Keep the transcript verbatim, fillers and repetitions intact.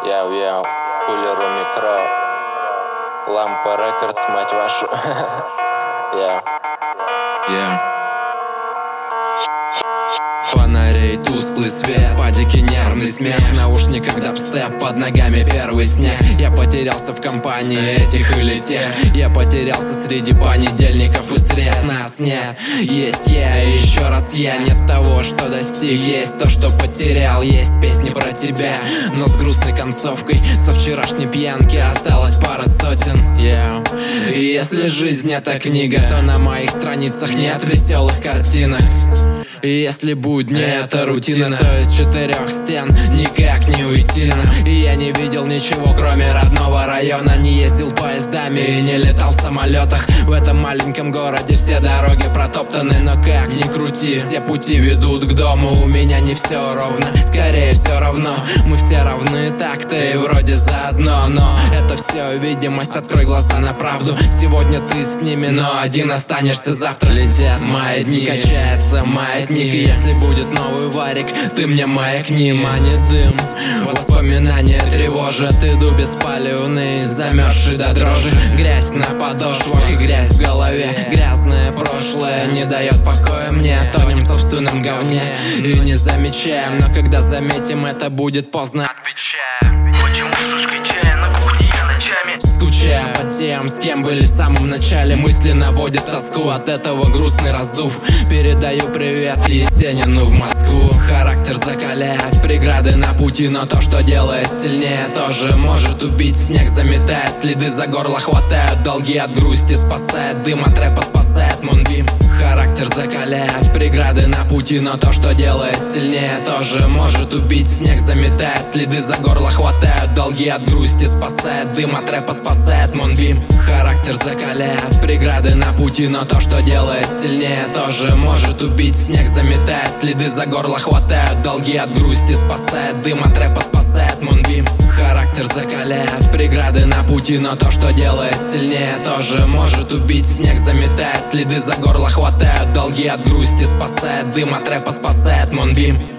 Яу-яу, кулеру микро, лампа рекордс, мать вашу. Яу. Yeah. Фонарей тусклый свет, в падике нервный смех, в наушниках дабстеп, под ногами первый снег. Я потерялся в компании этих или тех, я потерялся среди понедельников и сред. Нас нет, есть я и еще раз я. Нет того, что достиг, есть то, что потерял. Есть песни про тебя, но с грустной концовкой. Со вчерашней пьянки осталось пара сотен. Yeah. И если жизнь это книга, то на моих страницах нет веселых картинок. И если будни это рутина, то из четырех стен никак не уйти нам. И я не видел ничего, кроме родного района. Не ездил поездами и не летал в самолетах. В этом маленьком городе все дороги протоптаны, но как ни крути, все пути ведут к дому. У меня не все ровно, скорее все равно. Мы все равны так-то и вроде заодно. Но это все видимость, открой глаза на правду. Сегодня ты с ними, но один останешься завтра. Летят мои дни, качается маятник. И если будет новый варик, ты мне маякни, манит дым. Воспоминания тревожат, иду беспалевный, замерзший до дрожи. Грязь на подошвах и грязь в голове. Грязное прошлое не дает покоя мне. Тонем в собственном говне и не замечаем. Но когда заметим, это будет поздно. Отвечаем. Почему шишкой чая на кухне я ночами? Скучая по тем, с кем были в самом начале. Мысли наводят тоску, от этого грустный раздув. Передаю привет Есенину в Москву. Характер закаляет преграды на пути, но то, что делает сильнее, тоже может убить. Снег заметает, следы за горло хватают. Долги от грусти спасает, дым от рэпа спасает Moonbeam. Характер закаляет преграды на пути, но то, что делает сильнее, тоже может убить. Снег заметает, следы за горло хватают. Долги от грусти спасает, дым от рэпа спасает Moonbeam. Характер закаляет преграды на пути, но то, что делает сильнее, тоже может убить. Снег заметает, следы за горло хватают. Долги от грусти спасает, дым от рэпа спасает Moonbeam. Характер закаляет преграды на пути, но то, что делает сильнее, тоже может убить. Снег заметает, следы за горло хватают. Долги от грусти спасает, дым от рэпа спасает Moonbeam.